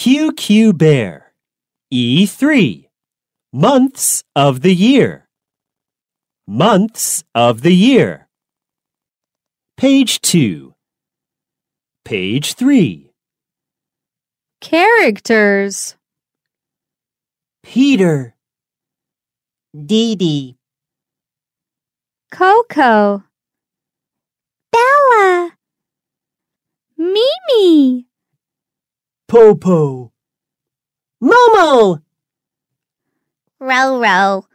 QQ Bear. E3. Months of the year. Months of the year. Page 2. Page 3. Characters. Peter. Dee Dee, Coco. Bella. Mimi. Popo. Momo, Roro.